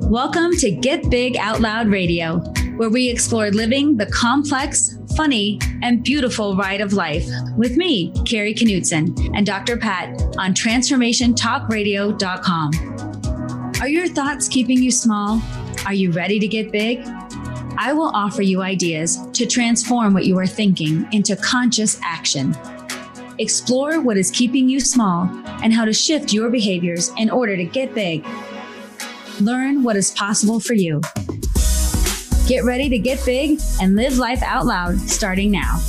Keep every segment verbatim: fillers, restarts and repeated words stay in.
Welcome to Get Big Out Loud Radio, where we explore living the complex, funny, and beautiful ride of life with me, Carrie Knutson, and Doctor Pat on transformation talk radio dot com. Are your thoughts keeping you small? Are you ready to get big? I will offer you ideas to transform what you are thinking into conscious action. Explore what is keeping you small and how to shift your behaviors in order to get big. Learn what is possible for you. Get ready to get big and live life out loud starting now.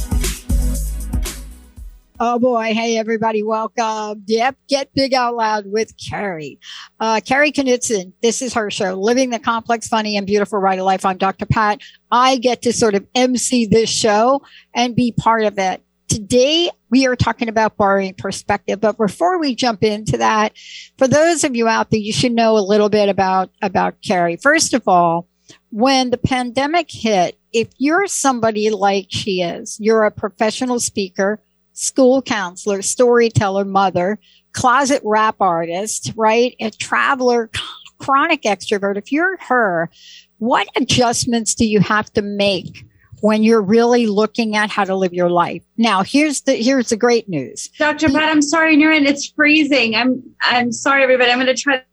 Oh boy. Hey, everybody. Welcome. Yep. Get Big Out Loud with Carrie. Uh, Carrie Knutson. This is her show, Living the Complex, Funny, and Beautiful Ride of Life. I'm Doctor Pat. I get to sort of M C this show and be part of it. Today, we are talking about borrowing perspective. But before we jump into that, for those of you out there, you should know a little bit about, about Carrie. First of all, when the pandemic hit, if you're somebody like she is, you're a professional speaker, school counselor, storyteller, mother, closet rap artist, right? A traveler, chronic extrovert. If you're her, what adjustments do you have to make when you're really looking at how to live your life? Now, here's the here's the great news. Doctor Pat, I'm sorry, you're in. It's freezing. I'm I'm sorry, everybody. I'm going to try.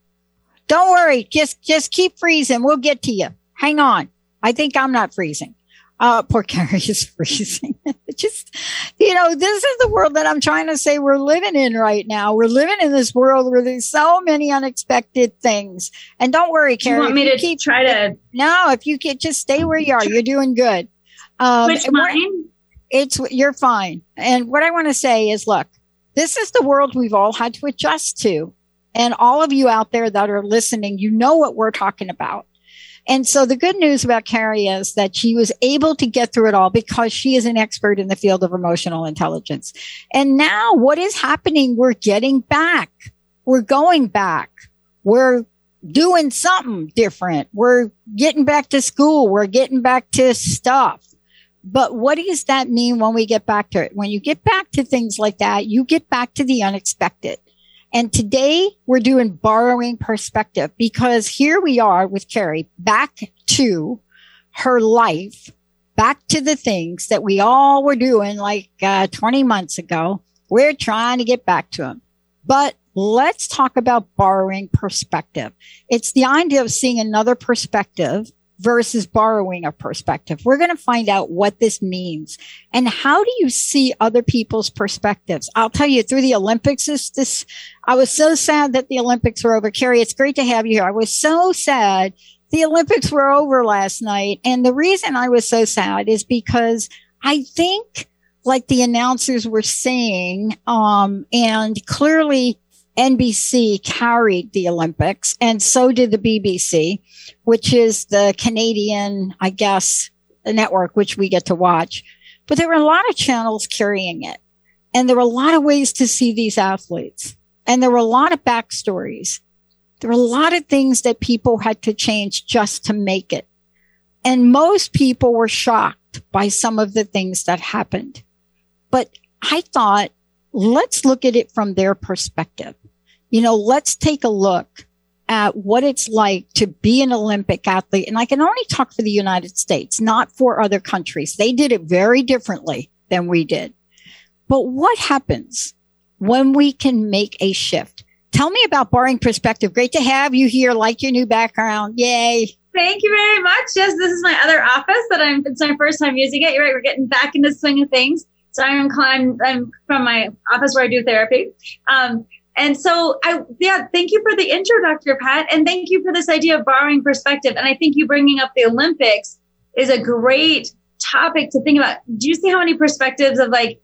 Don't worry. Just just keep freezing. We'll get to you. Hang on. I think I'm not freezing. Uh, poor Carrie is freezing. Just, you know, this is the world that I'm trying to say we're living in right now. We're living in this world where there's so many unexpected things. And don't worry, Carrie. You want me to keep, try to? No, if you can just stay where you are, you're doing good. Um, Which mine? It's, you're fine. And what I want to say is, look, this is the world we've all had to adjust to. And all of you out there that are listening, you know what we're talking about. And so the good news about Carrie is that she was able to get through it all because she is an expert in the field of emotional intelligence. And now what is happening? We're getting back. We're going back. We're doing something different. We're getting back to school. We're getting back to stuff. But what does that mean when we get back to it? When you get back to things like that, you get back to the unexpected. And today we're doing borrowing perspective because here we are with Carrie back to her life, back to the things that we all were doing like uh, twenty months ago. We're trying to get back to them. But let's talk about borrowing perspective. It's the idea of seeing another perspective versus borrowing a perspective. We're going to find out what this means and how do you see other people's perspectives. I'll tell you, through the Olympics, this, this I was so sad that the Olympics were over. Carrie, it's great to have you here. I was so sad the Olympics were over last night. And the reason I was so sad is because I think, like the announcers were saying, um, and clearly N B C carried the Olympics, and so did the B B C, which is the Canadian, I guess, network, which we get to watch. But there were a lot of channels carrying it. And there were a lot of ways to see these athletes. And there were a lot of backstories. There were a lot of things that people had to change just to make it. And most people were shocked by some of the things that happened. But I thought, let's look at it from their perspective. You know, let's take a look at what it's like to be an Olympic athlete. And I can only talk for the United States, not for other countries. They did it very differently than we did. But what happens when we can make a shift? Tell me about borrowing perspective. Great to have you here. Like your new background. Yay. Thank you very much. Yes, this is my other office that I'm, it's my first time using it. You're right. We're getting back into the swing of things. So I'm, I'm, I'm from my office where I do therapy. Um, And so I, yeah, thank you for the intro, Doctor Pat. And thank you for this idea of borrowing perspective. And I think you bringing up the Olympics is a great topic to think about. Do you see how many perspectives of like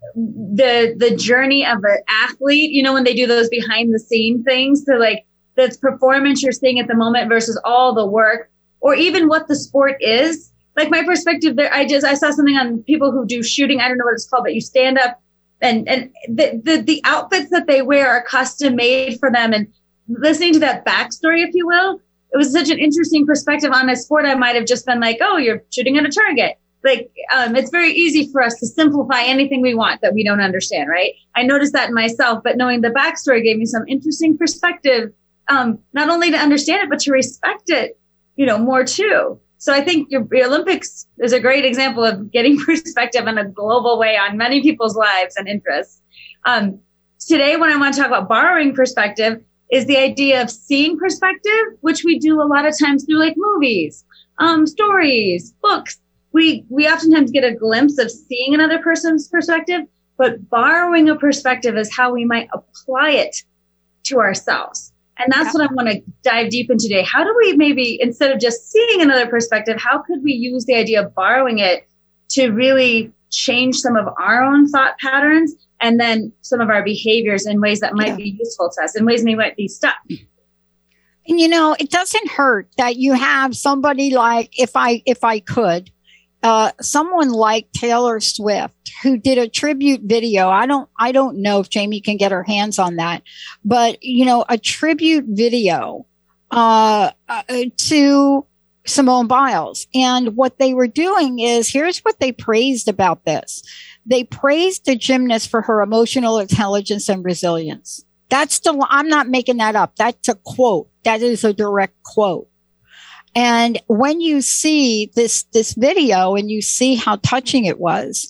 the, the journey of an athlete, you know, when they do those behind the scene things to like this performance you're seeing at the moment versus all the work or even what the sport is. Like my perspective there, I just, I saw something on people who do shooting. I don't know what it's called, but you stand up and, and the, the, the outfits that they wear are custom made for them. And listening to that backstory, if you will, it was such an interesting perspective on a sport. I might've just been like, oh, you're shooting at a target. Like, um, it's very easy for us to simplify anything we want that we don't understand. Right. I noticed that in myself, but knowing the backstory gave me some interesting perspective um, not only to understand it, but to respect it, you know, more too. So I think your, your Olympics is a great example of getting perspective in a global way on many people's lives and interests. Um, today, when I want to talk about borrowing perspective, is the idea of seeing perspective, which we do a lot of times through like movies, um, stories, books. We we oftentimes get a glimpse of seeing another person's perspective, but borrowing a perspective is how we might apply it to ourselves. And that's yeah. what I want to dive deep into today. How do we maybe, instead of just seeing another perspective, how could we use the idea of borrowing it to really change some of our own thought patterns and then some of our behaviors in ways that might yeah. be useful to us, in ways we might be stuck? And, you know, it doesn't hurt that you have somebody like, if I, if I could, uh, someone like Taylor Swift, who did a tribute video. I don't, I don't know if Jamie can get her hands on that, but you know, a tribute video, uh, uh to Simone Biles. And what they were doing is, here's what they praised about this. They praised the gymnast for her emotional intelligence and resilience. That's the, I'm not making that up. That's a quote. That is a direct quote. And when you see this, this video and you see how touching it was,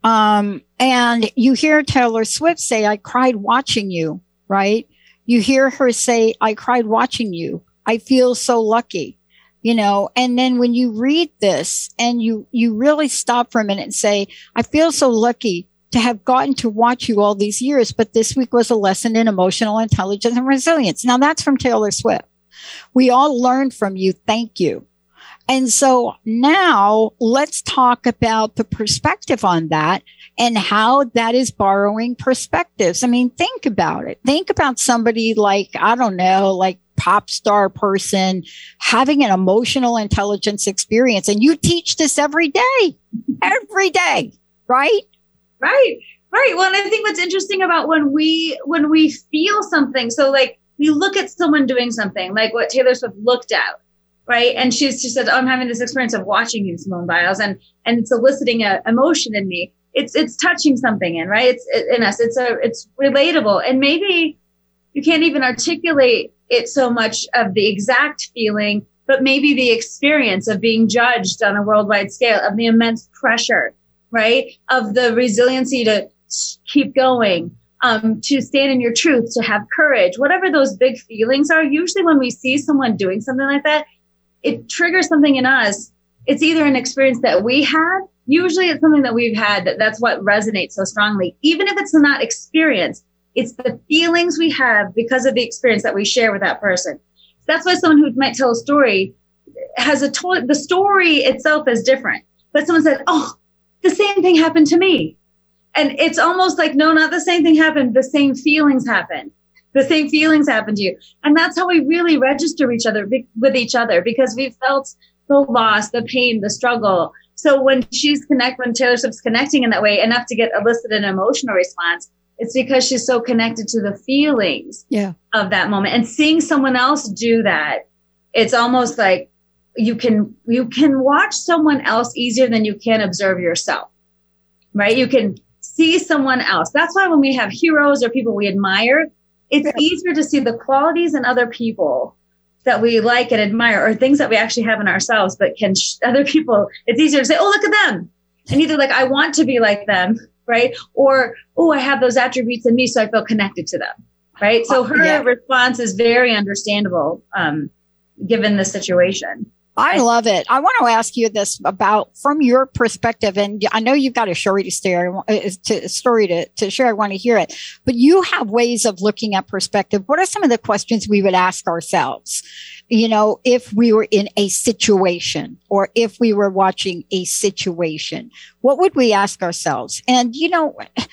um, and you hear Taylor Swift say, I cried watching you, right? You hear her say, I cried watching you. I feel so lucky, you know, and then when you read this and you, you really stop for a minute and say, I feel so lucky to have gotten to watch you all these years, but this week was a lesson in emotional intelligence and resilience. Now that's from Taylor Swift. We all learned from you. Thank you. And so now let's talk about the perspective on that and how that is borrowing perspectives. I mean, think about it. Think about somebody like, I don't know, like pop star person having an emotional intelligence experience. And you teach this every day, every day, right? Right, right. Well, and I think what's interesting about when we, when we feel something, so like we look at someone doing something like what Taylor Swift looked at, right? And she's just said, oh, I'm having this experience of watching you, Simone Biles, and, and it's eliciting a emotion in me. It's, it's touching something in, right? It's in us. It's a, it's relatable. And maybe you can't even articulate it so much of the exact feeling, but maybe the experience of being judged on a worldwide scale, of the immense pressure, right? Of the resiliency to keep going, um, to stand in your truth, to have courage, whatever those big feelings are. Usually when we see someone doing something like that, it triggers something in us. It's either an experience that we had. Usually it's something that we've had that that's what resonates so strongly. Even if it's not experience, it's the feelings we have because of the experience that we share with that person. That's why someone who might tell a story has a total, the story itself is different, but someone said, oh, the same thing happened to me. And it's almost like, no, not the same thing happened. The same feelings happened. The same feelings happen to you. And that's how we really register each other with each other, because we've felt the loss, the pain, the struggle. So when she's connect, when Taylor Swift's connecting in that way enough to get elicited an emotional response, it's because she's so connected to the feelings yeah. of that moment. And seeing someone else do that, it's almost like you can, you can watch someone else easier than you can observe yourself, right? You can see someone else. That's why when we have heroes or people we admire, it's yeah. easier to see the qualities in other people that we like and admire, or things that we actually have in ourselves, but can sh- other people, it's easier to say, oh, look at them. And either like, I want to be like them, right? Or, oh, I have those attributes in me, so I feel connected to them, right? So her yeah. response is very understandable, um, given the situation. I love it. I want to ask you this about from your perspective, and I know you've got a story to share, to story to, to share. I want to hear it, but you have ways of looking at perspective. What are some of the questions we would ask ourselves? You know, if we were in a situation, or if we were watching a situation, what would we ask ourselves? And, you know,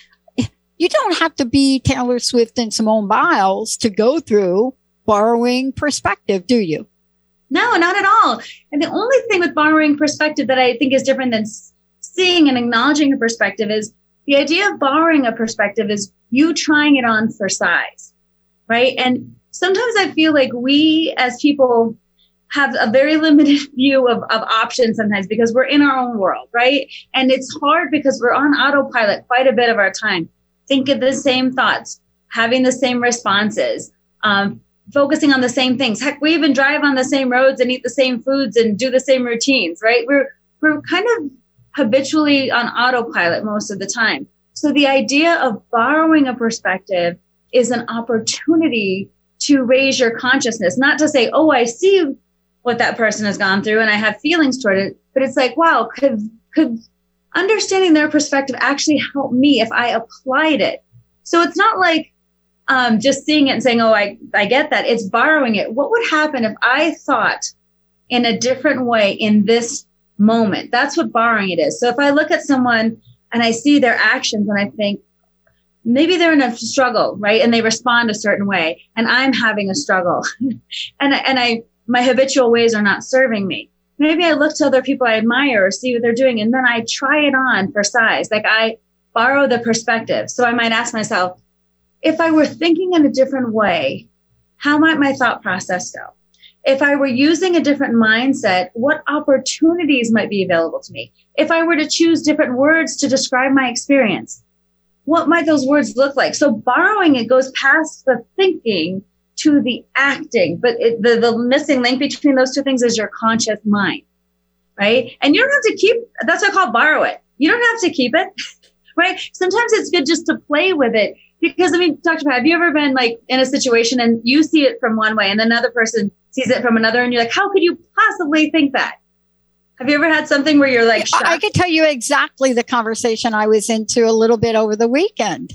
you don't have to be Taylor Swift and Simone Biles to go through borrowing perspective, do you? No, not at all. And the only thing with borrowing perspective that I think is different than seeing and acknowledging a perspective is the idea of borrowing a perspective is you trying it on for size, right? And sometimes I feel like we as people have a very limited view of, of options sometimes because we're in our own world, right? And it's hard because we're on autopilot quite a bit of our time, think of the same thoughts, having the same responses, um, focusing on the same things. Heck, we even drive on the same roads and eat the same foods and do the same routines, right? We're we're kind of habitually on autopilot most of the time. So the idea of borrowing a perspective is an opportunity to raise your consciousness, not to say, oh, I see what that person has gone through and I have feelings toward it, but it's like, wow, could could understanding their perspective actually help me if I applied it? So it's not like um, just seeing it and saying, oh, I, I get that. It's borrowing it. What would happen if I thought in a different way in this moment? That's what borrowing it is. So if I look at someone and I see their actions and I think, maybe they're in a struggle, right? And they respond a certain way, and I'm having a struggle, and and I my habitual ways are not serving me. Maybe I look to other people I admire or see what they're doing, and then I try it on for size. Like I borrow the perspective. So I might ask myself, if I were thinking in a different way, how might my thought process go? If I were using a different mindset, what opportunities might be available to me? If I were to choose different words to describe my experience, what might those words look like? So borrowing it goes past the thinking to the acting, but it, the, the missing link between those two things is your conscious mind, right? And you don't have to keep, that's what I call borrow it. You don't have to keep it, right? Sometimes it's good just to play with it because, I mean, Doctor Pat, have you ever been like in a situation and you see it from one way and another person sees it from another and you're like, how could you possibly think that? Have you ever had something where you're like shocked? I could tell you exactly the conversation I was into a little bit over the weekend.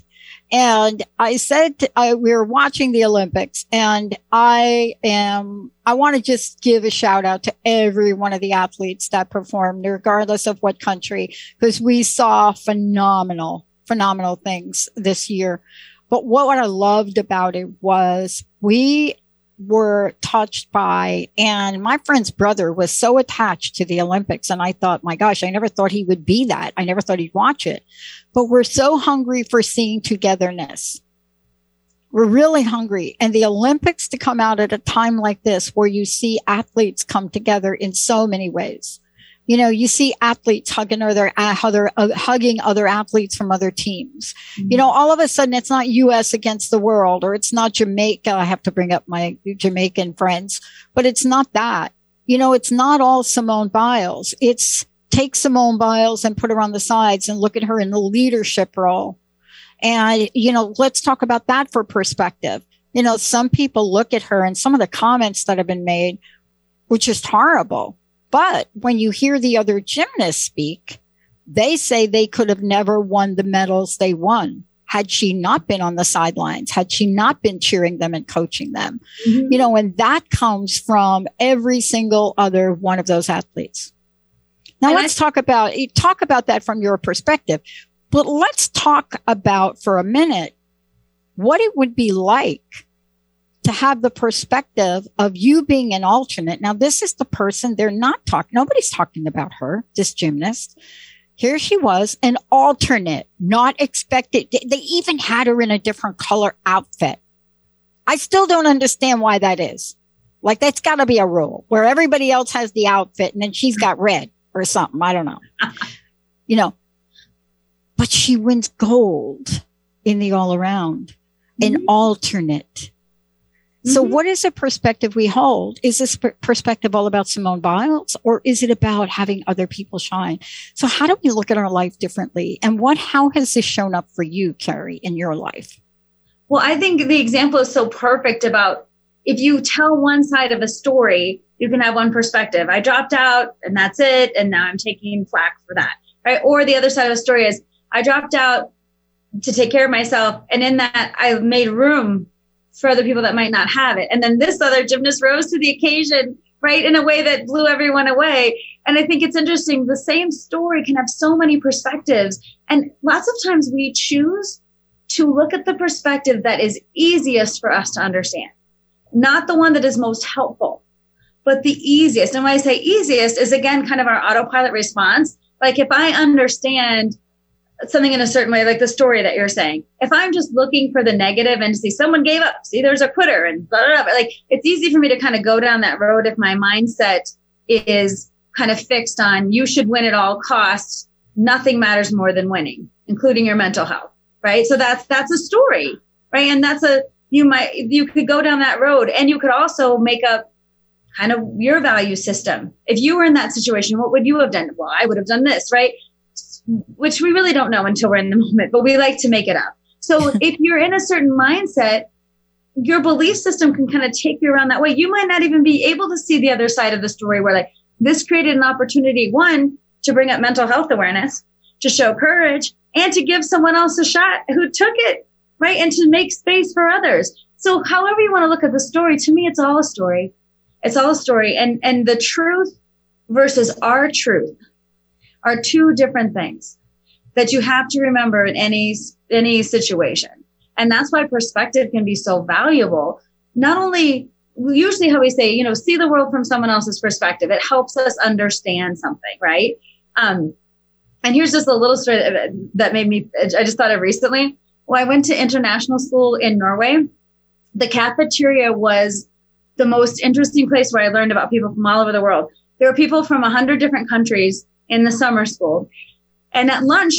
And I said, uh, we were watching the Olympics, and I am, I want to just give a shout out to every one of the athletes that performed, regardless of what country, because we saw phenomenal, phenomenal things this year. But what, what I loved about it was we were touched by, and my friend's brother was so attached to the Olympics. And I thought, my gosh, I never thought he would be that. I never thought he'd watch it, but we're so hungry for seeing togetherness. We're really hungry. And the Olympics to come out at a time like this, where you see athletes come together in so many ways. You know, you see athletes hugging other, other uh, hugging other athletes from other teams. Mm-hmm. You know, all of a sudden it's not U S against the world, or it's not Jamaica. I have to bring up my Jamaican friends, but it's not that. You know, it's not all Simone Biles. It's take Simone Biles and put her on the sides and look at her in the leadership role. And, you know, let's talk about that for perspective. You know, some people look at her and some of the comments that have been made were just horrible. But when you hear the other gymnasts speak, they say they could have never won the medals they won had she not been on the sidelines, had she not been cheering them and coaching them. Mm-hmm. You know, and that comes from every single other one of those athletes. Now, and let's I- talk about, talk about that from your perspective. But let's talk about for a minute what it would be like to have the perspective of you being an alternate. Now, this is the person they're not talking. Nobody's talking about her, this gymnast. Here she was, an alternate, not expected. They even had her in a different color outfit. I still don't understand why that is. Like, that's got to be a rule where everybody else has the outfit and then she's got red or something. I don't know. You know, but she wins gold in the all around, an mm-hmm. alternate. So mm-hmm. what is the perspective we hold? Is this per- perspective all about Simone Biles, or is it about having other people shine? So how do we look at our life differently? And what, how has this shown up for you, Carrie, in your life? Well, I think the example is so perfect about if you tell one side of a story, you can have one perspective. I dropped out and that's it. And now I'm taking flack for that. Right. Or the other side of the story is I dropped out to take care of myself. And in that I made room for other people that might not have it. And then this other gymnast rose to the occasion, right, in a way that blew everyone away. And I think it's interesting. The same story can have so many perspectives. And lots of times we choose to look at the perspective that is easiest for us to understand, not the one that is most helpful, but the easiest. And when I say easiest is, again, kind of our autopilot response. Like if I understand something in a certain way, like the story that you're saying, if I'm just looking for the negative and see someone gave up, see there's a quitter and blah, blah, blah, like it's easy for me to kind of go down that road if my mindset is kind of fixed on you should win at all costs. Nothing matters more than winning, including your mental health, right? So that's that's a story, right? And that's a you might, you could go down that road, and you could also make up kind of your value system. If you were in that situation, what would you have done? Well, I would have done this, right? Which we really don't know until we're in the moment, but we like to make it up. So if you're in a certain mindset, your belief system can kind of take you around that way. You might not even be able to see the other side of the story where like this created an opportunity, one, to bring up mental health awareness, to show courage, and to give someone else a shot who took it, right? And to make space for others. So however you want to look at the story, to me, it's all a story. It's all a story. And, and the truth versus our truth are two different things that you have to remember in any, any situation. And that's why perspective can be so valuable. Not only, usually how we say, you know, see the world from someone else's perspective. It helps us understand something, right? Um, and here's just a little story that made me, I just thought of recently. When I went to international school in Norway, the cafeteria was the most interesting place where I learned about people from all over the world. There were people from a hundred different countries in the summer school. And at lunch,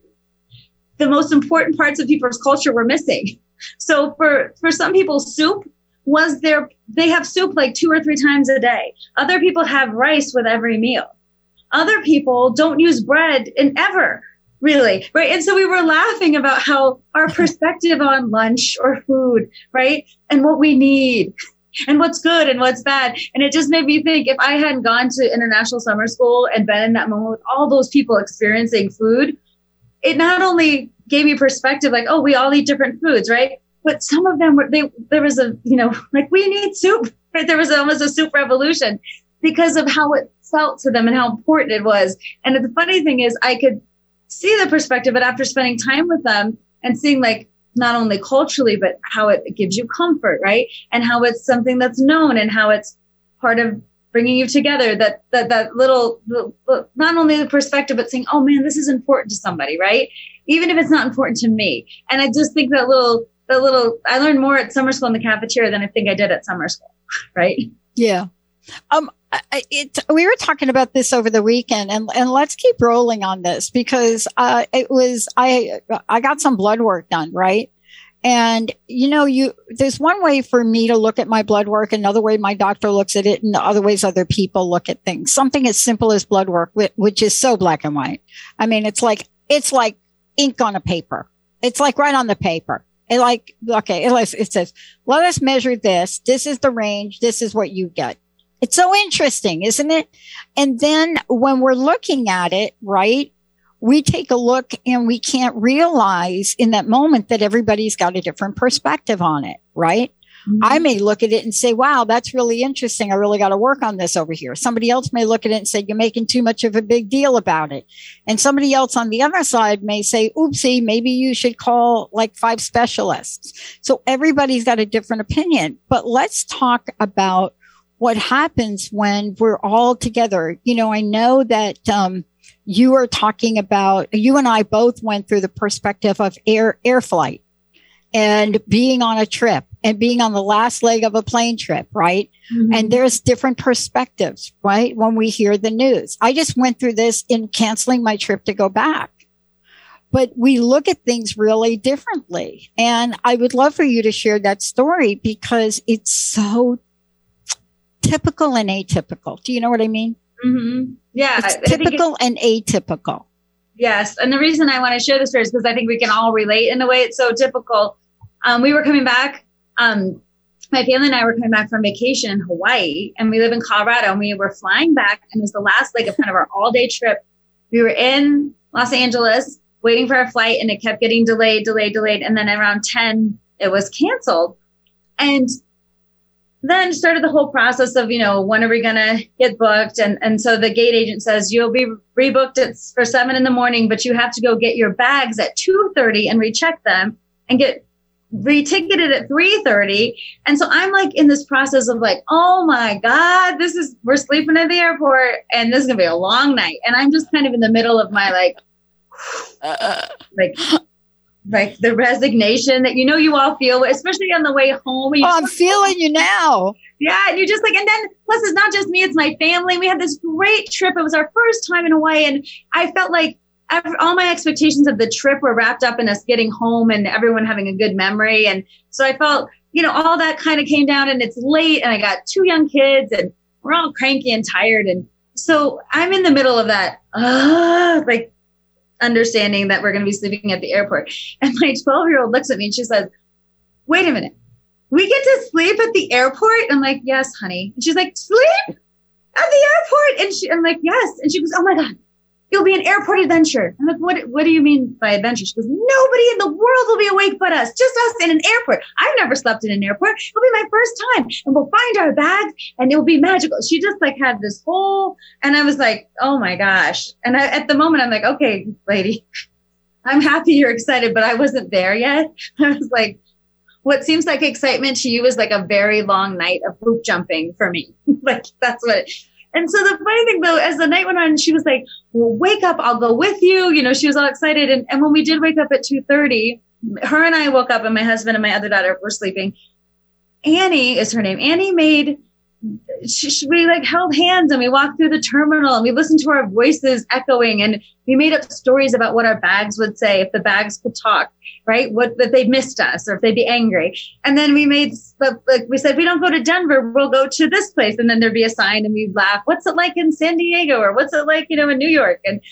the most important parts of people's culture were missing. So for, for some people, soup was their, they have soup like two or three times a day. Other people have rice with every meal. Other people don't use bread in ever, really, right? And so we were laughing about how our perspective on lunch or food, right? And what we need and what's good and what's bad. And it just made me think, if I hadn't gone to international summer school and been in that moment with all those people experiencing food, it not only gave me perspective, like, oh, we all eat different foods, right? But some of them were, they, there was a, you know, like, we need soup, right? There was almost a soup revolution because of how it felt to them and how important it was. And the funny thing is, I could see the perspective, but after spending time with them and seeing like, not only culturally, but how it gives you comfort, right? And how it's something that's known and how it's part of bringing you together, that, that, that little, little, not only the perspective, but saying, oh man, this is important to somebody, right? Even if it's not important to me. And I just think that little, that little, I learned more at summer school in the cafeteria than I think I did at summer school, right? Yeah. Um, I, it, we were talking about this over the weekend, and, and let's keep rolling on this because uh, it was, I, I got some blood work done, right? And, you know, you, there's one way for me to look at my blood work, another way my doctor looks at it, and other ways other people look at things. Something as simple as blood work, which is so black and white. I mean, it's like, it's like ink on a paper. It's like right on the paper. It like, okay, it, it says, let us measure this. This is the range. This is what you get. It's so interesting, isn't it? And then when we're looking at it, right, we take a look and we can't realize in that moment that everybody's got a different perspective on it, right? Mm-hmm. I may look at it and say, wow, that's really interesting. I really got to work on this over here. Somebody else may look at it and say, you're making too much of a big deal about it. And somebody else on the other side may say, oopsie, maybe you should call like five specialists. So everybody's got a different opinion. But let's talk about what happens when we're all together. You know, I know that, um, you are talking about, you and I both went through the perspective of air, air flight and being on a trip and being on the last leg of a plane trip, right? Mm-hmm. And there's different perspectives, right? When we hear the news. I just went through this in canceling my trip to go back. But we look at things really differently. And I would love for you to share that story because it's so typical and atypical. Do you know what I mean? Mm-hmm. Yeah. It's typical and atypical. Yes. And the reason I want to share this story is because I think we can all relate in a way. It's so typical. Um, we were coming back. Um, my family and I were coming back from vacation in Hawaii, and we live in Colorado, and we were flying back, and it was the last leg of kind of our all day trip. We were in Los Angeles waiting for our flight, and it kept getting delayed, delayed, delayed. And then around ten, it was canceled. And then started the whole process of, you know, when are we going to get booked? And and so the gate agent says, you'll be rebooked at, for seven in the morning, but you have to go get your bags at two thirty and recheck them and get reticketed at three thirty. And so I'm like in this process of like, oh my God, this is, we're sleeping at the airport and this is going to be a long night. And I'm just kind of in the middle of my like, uh, like, like the resignation that, you know, you all feel, especially on the way home. Oh, I'm feeling you now. Yeah. And you're just like, and then plus it's not just me, it's my family. We had this great trip. It was our first time in Hawaii. And I felt like all my expectations of the trip were wrapped up in us getting home and everyone having a good memory. And so I felt you know, all that kind of came down, and it's late, and I got two young kids, and we're all cranky and tired. And so I'm in the middle of that, uh, like understanding that we're going to be sleeping at the airport. And my twelve year old looks at me and she says, wait a minute, we get to sleep at the airport? I'm like, yes, honey. And she's like, sleep at the airport? And she, I'm like, yes. And she goes, oh my God, it'll be an airport adventure. I'm like, what, what do you mean by adventure? She goes, nobody in the world will be awake but us, just us in an airport. I've never slept in an airport. It'll be my first time, and we'll find our bags and it'll be magical. She just like had this whole, and I was like, oh my gosh. And I, at the moment I'm like, okay, lady, I'm happy you're excited, but I wasn't there yet. I was like, what seems like excitement to you is like a very long night of hoop jumping for me. Like that's what it, and so the funny thing though, as the night went on, she was like, well, wake up, I'll go with you. You know, she was all excited. And, and when we did wake up at two thirty, her and I woke up, and my husband and my other daughter were sleeping. Annie is her name. Annie made, she, she, we like held hands, and we walked through the terminal, and we listened to our voices echoing, and we made up stories about what our bags would say if the bags could talk, right? What, that they missed us, or if they'd be angry. And then we made, like we said, we don't go to Denver, we'll go to this place. And then there'd be a sign, and we'd laugh. What's it like in San Diego? Or what's it like, you know, in New York? And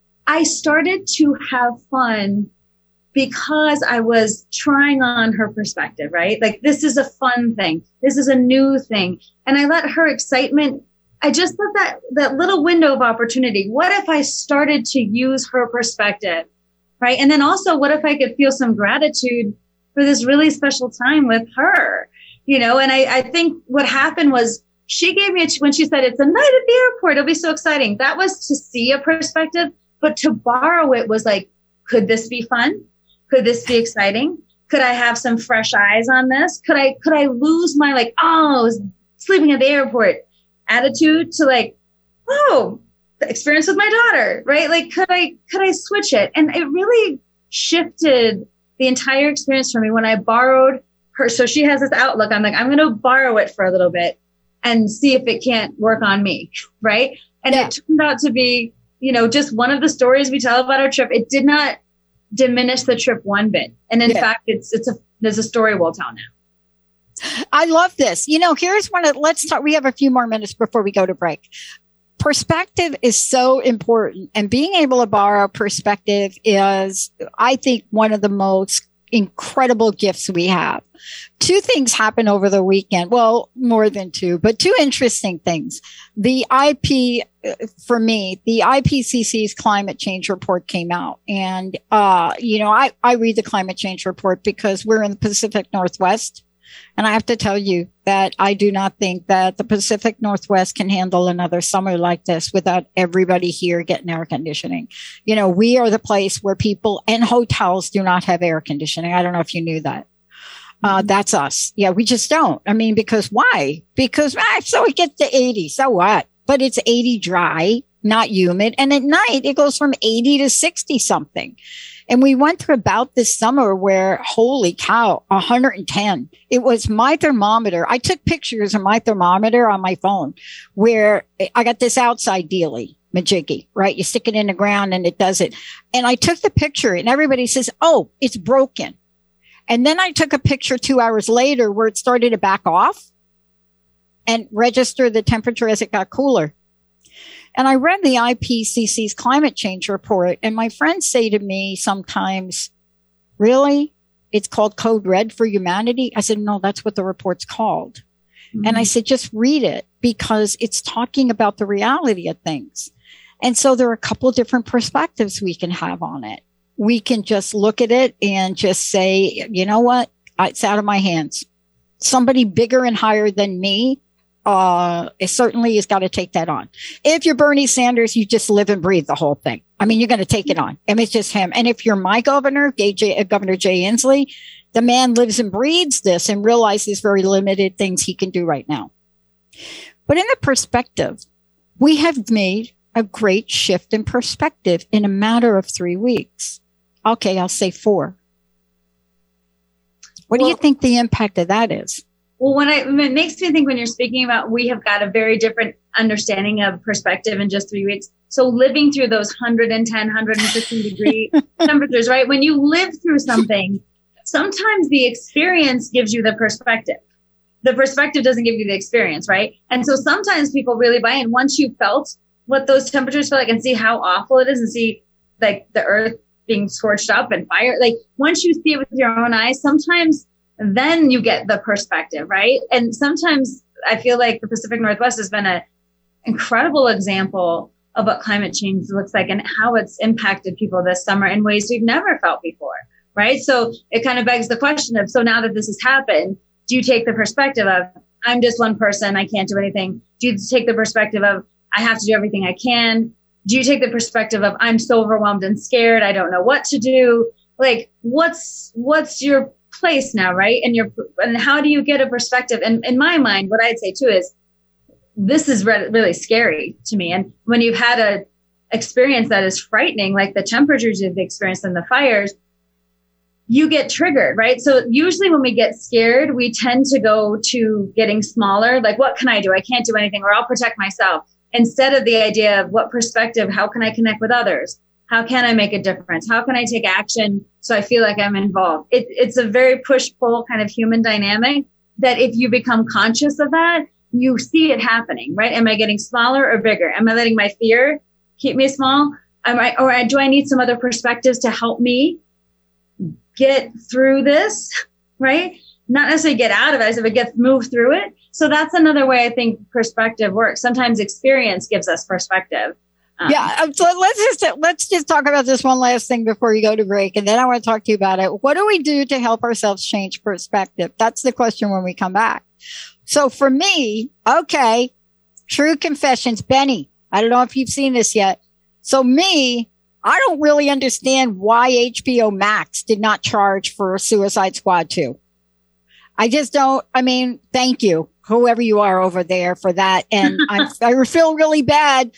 I started to have fun because I was trying on her perspective, right? Like, this is a fun thing. This is a new thing. And I let her excitement, I just let that, that little window of opportunity. What if I started to use her perspective, right? And then also, what if I could feel some gratitude for this really special time with her, you know? And I, I think what happened was she gave me, a, when she said, it's a night at the airport, it'll be so exciting. That was to see a perspective, but to borrow it was like, could this be fun? Could this be exciting? Could I have some fresh eyes on this? Could I, could I lose my like, oh, I was sleeping at the airport attitude to like, oh, the experience with my daughter, right? Like, could I, could I switch it? And it really shifted the entire experience for me when I borrowed her. So she has this outlook. I'm like, I'm going to borrow it for a little bit and see if it can't work on me. Right. And yeah. It turned out to be, you know, just one of the stories we tell about our trip. It did not diminish the trip one bit. And in yeah. fact, it's, it's a, there's a story we'll tell now. I love this. You know, here's one of, let's talk, we have a few more minutes before we go to break. Perspective is so important, and being able to borrow perspective is, I think, one of the most incredible gifts we have. Two things happened over the weekend. Well, more than two, but two interesting things. The I P, for me, the I P C C's climate change report came out. And, uh, you know, I, I read the climate change report because we're in the Pacific Northwest. And I have to tell you that I do not think that the Pacific Northwest can handle another summer like this without everybody here getting air conditioning. You know, we are the place where people and hotels do not have air conditioning. I don't know if you knew that. Uh, that's us. Yeah, we just don't. I mean, because why? Because, ah, so it gets to eighty. So what? But it's eighty dry, not humid. And at night, it goes from eighty to sixty something. And we went through about this summer where, holy cow, one hundred ten. It was my thermometer. I took pictures of my thermometer on my phone where I got this outside dealie, majiggy, right? You stick it in the ground and it does it. And I took the picture and everybody says, oh, it's broken. And then I took a picture two hours later where it started to back off and register the temperature as it got cooler. And I read the I P C C's climate change report, and my friends say to me sometimes, really? It's called Code Red for Humanity? I said, no, that's what the report's called. Mm-hmm. And I said, just read it because it's talking about the reality of things. And so there are a couple of different perspectives we can have on it. We can just look at it and just say, you know what? It's out of my hands. Somebody bigger and higher than me uh, it certainly has got to take that on. If you're Bernie Sanders, you just live and breathe the whole thing. I mean, you're going to take it on. I mean, it's just him. And if you're my governor, J, J, Governor Jay Inslee, the man lives and breathes this and realizes very limited things he can do right now. But in the perspective, we have made a great shift in perspective in a matter of three weeks. Okay, I'll say four. What well, do you think the impact of that is? Well, when I, it makes me think when you're speaking about, we have got a very different understanding of perspective in just three weeks. So living through those one hundred ten, one hundred fifteen degree temperatures, right? When you live through something, sometimes the experience gives you the perspective. The perspective doesn't give you the experience, right? And so sometimes people really buy in once you felt what those temperatures feel like and see how awful it is and see like the earth being scorched up and fire. Like once you see it with your own eyes, sometimes then you get the perspective, right? And sometimes I feel like the Pacific Northwest has been an incredible example of what climate change looks like and how it's impacted people this summer in ways we've never felt before, right? So it kind of begs the question of, so now that this has happened, do you take the perspective of, I'm just one person, I can't do anything? Do you take the perspective of, I have to do everything I can? Do you take the perspective of, I'm so overwhelmed and scared, I don't know what to do? Like, what's what's your place now, right? And your and how do you get a perspective? And in my mind, what I'd say too is, this is re- really scary to me. And when you've had a experience that is frightening, like the temperatures you've experienced and the fires, you get triggered, right? So usually when we get scared, we tend to go to getting smaller. Like, what can I do? I can't do anything, or I'll protect myself. Instead of the idea of what perspective, how can I connect with others? How can I make a difference? How can I take action so I feel like I'm involved? It, it's a very push-pull kind of human dynamic that if you become conscious of that, you see it happening, right? Am I getting smaller or bigger? Am I letting my fear keep me small? Am I, or do I need some other perspectives to help me get through this, right? Not necessarily get out of it, but get move through it. So that's another way I think perspective works. Sometimes experience gives us perspective. Um, yeah. So let's just let's just talk about this one last thing before you go to break, and then I want to talk to you about it. What do we do to help ourselves change perspective? That's the question when we come back. So for me, okay, true confessions, Benny. I don't know if you've seen this yet. So me, I don't really understand why H B O Max did not charge for Suicide Squad two. I just don't. I mean, thank you, whoever you are over there, for that. And I'm, I feel really bad.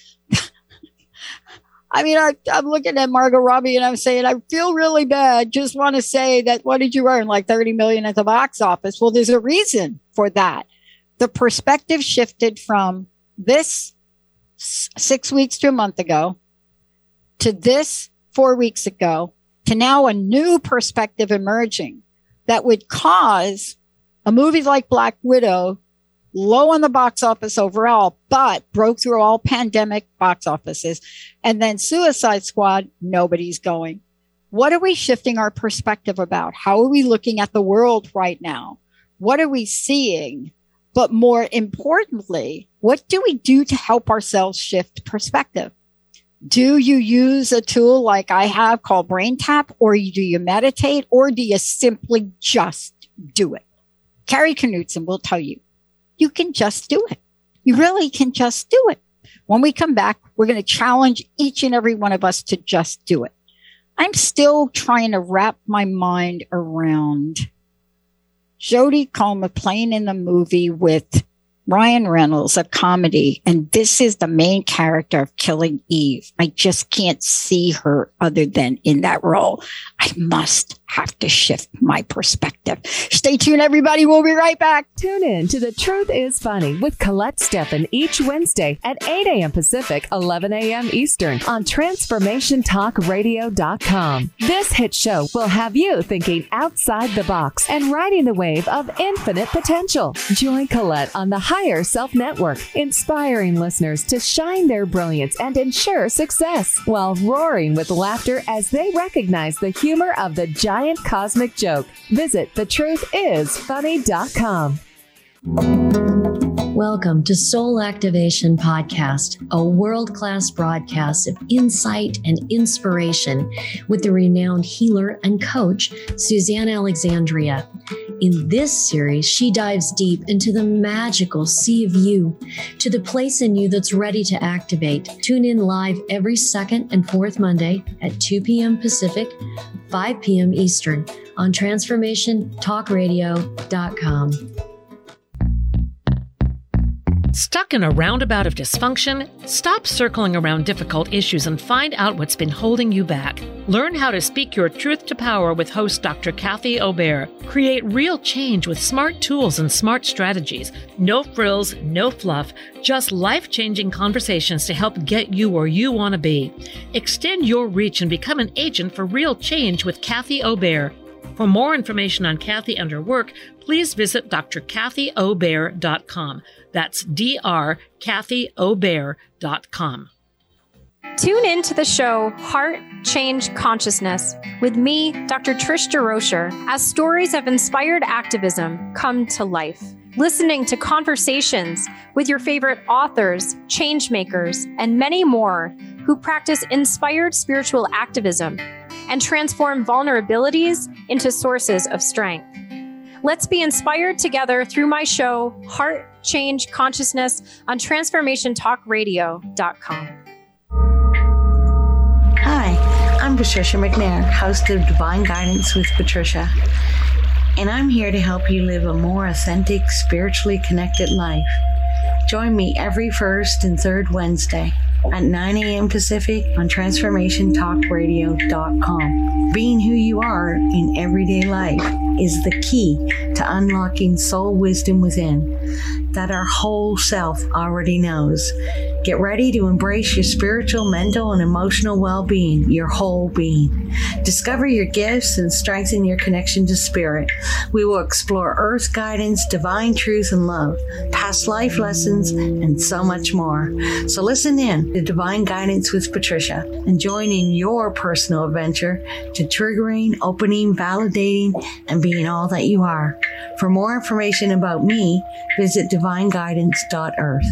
I mean, I, I'm looking at Margot Robbie and I'm saying, I feel really bad. Just want to say that, what did you earn? Like thirty million at the box office. Well, there's a reason for that. The perspective shifted from this six weeks to a month ago to this four weeks ago to now a new perspective emerging that would cause a movie like Black Widow, low on the box office overall, but broke through all pandemic box offices. And then Suicide Squad, nobody's going. What are we shifting our perspective about? How are we looking at the world right now? What are we seeing? But more importantly, what do we do to help ourselves shift perspective? Do you use a tool like I have called Brain Tap, or do you meditate, or do you simply just do it? Carrie Knudsen will tell you, you can just do it. You really can just do it. When we come back, we're going to challenge each and every one of us to just do it. I'm still trying to wrap my mind around Jodie Comer playing in the movie with Ryan Reynolds, a comedy, and this is the main character of Killing Eve. I just can't see her other than in that role. I must have to shift my perspective. Stay tuned, everybody. We'll be right back. Tune in to The Truth is Funny with Colette Steffen each Wednesday at eight a.m. Pacific, eleven a.m. Eastern on transformation talk radio dot com. This hit show will have you thinking outside the box and riding the wave of infinite potential. Join Colette on the Higher Self Network, inspiring listeners to shine their brilliance and ensure success while roaring with laughter as they recognize the humor of the giant cosmic joke. Visit the truth is funny dot com. Welcome to Soul Activation Podcast, a world-class broadcast of insight and inspiration with the renowned healer and coach, Suzanne Alexandria. In this series, she dives deep into the magical sea of you, to the place in you that's ready to activate. Tune in live every second and fourth Monday at two p.m. Pacific, five p.m. Eastern on transformation talk radio dot com. Stuck in a roundabout of dysfunction? Stop circling around difficult issues and find out what's been holding you back. Learn how to speak your truth to power with host Doctor Kathy Obear. Create real change with smart tools and smart strategies. No frills, no fluff, just life-changing conversations to help get you where you want to be. Extend your reach and become an agent for real change with Kathy Obear. For more information on Kathy and her work, please visit d r kathy obear dot com. That's D R Kathy Obear dot com. Tune in to the show Heart Change Consciousness with me, Doctor Trish DeRocher, as stories of inspired activism come to life. Listening to conversations with your favorite authors, change makers, and many more who practice inspired spiritual activism and transform vulnerabilities into sources of strength. Let's be inspired together through my show, Heart Change Consciousness, on transformation talk radio dot com. Hi, I'm Patricia McNair, host of Divine Guidance with Patricia, and I'm here to help you live a more authentic, spiritually connected life. Join me every first and third Wednesday at nine a.m. Pacific on transformation talk radio dot com. Being who you are in everyday life is the key to unlocking soul wisdom within that our whole self already knows. Get ready to embrace your spiritual, mental, and emotional well-being, your whole being. Discover your gifts and strengthen your connection to spirit. We will explore earth guidance, divine truth and love, past life lessons, and so much more. So listen in to Divine Guidance with Patricia and join in your personal adventure to triggering, opening, validating, and being all that you are. For more information about me, visit divine guidance dot earth.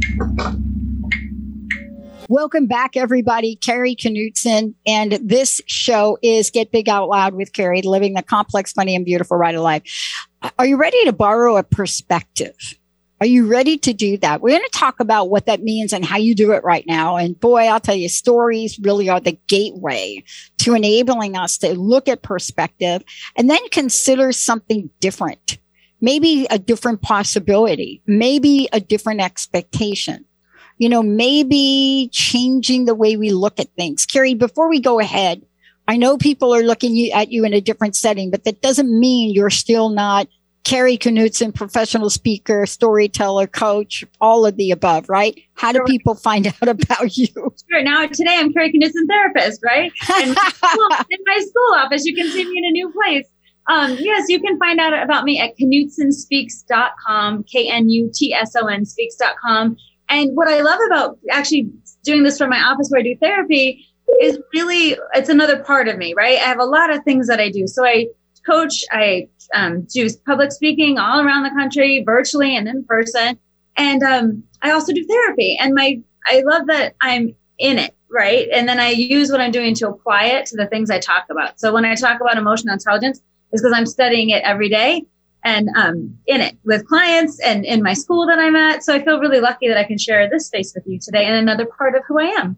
Welcome back, everybody. Carrie Knutson, and this show is Get Big Out Loud with Carrie, living the complex, funny, and beautiful ride of life. Are you ready to borrow a perspective? Are you ready to do that? We're going to talk about what that means and how you do it right now. And boy, I'll tell you, stories really are the gateway to enabling us to look at perspective and then consider something different, maybe a different possibility, maybe a different expectation. You know, maybe changing the way we look at things. Carrie, before we go ahead, I know people are looking at you in a different setting, but that doesn't mean you're still not Carrie Knutson, professional speaker, storyteller, coach, all of the above, right? How do people find out about you? Sure. Now, today I'm Carrie Knutson, therapist, right? And in my school office, you can see me in a new place. Um, yes, you can find out about me at knutson speaks dot com, K N U T S O N speaks dot com. And what I love about actually doing this from my office where I do therapy is really, it's another part of me, right? I have a lot of things that I do. So I coach, I um, do public speaking all around the country, virtually and in person. And um, I also do therapy. And my, I love that I'm in it, right? And then I use what I'm doing to apply it to the things I talk about. So when I talk about emotional intelligence, it's because I'm studying it every day and um, in it with clients and in my school that I'm at. So I feel really lucky that I can share this space with you today and another part of who I am.